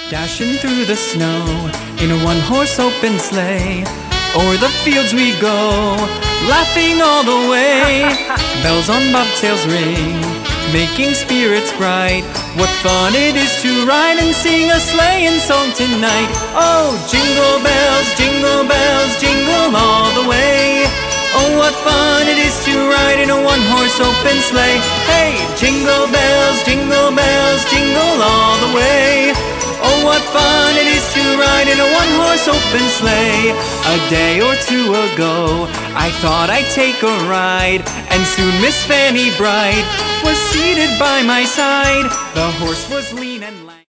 Dashing through the snow in a one-horse open sleigh. O'er the fields we go, laughing all the way. Bells on bobtails ring, making spirits bright. What fun it is to ride and sing a sleighing song tonight. Oh, jingle bells, jingle all the way. Oh, what fun it is to ride in a one-horse open sleigh. Hey, jingle bells, jingle all the way. Oh, what fun it is to ride in a one-horse open sleigh. A day or two ago, I thought I'd take a ride, and soon Miss Fanny Bright was seated by my side. The horse was lean and light.